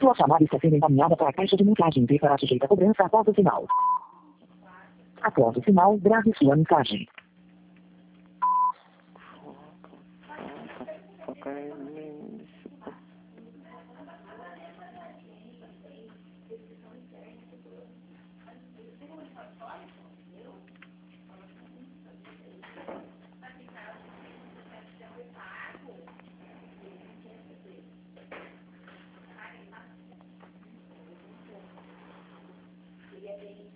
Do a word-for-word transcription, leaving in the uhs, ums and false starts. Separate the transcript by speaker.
Speaker 1: Sua chamada está sendo encaminhada para a caixa de mensagem e será sujeita a cobrança após o sinal. Após o sinal, grave sua mensagem.
Speaker 2: Queria ver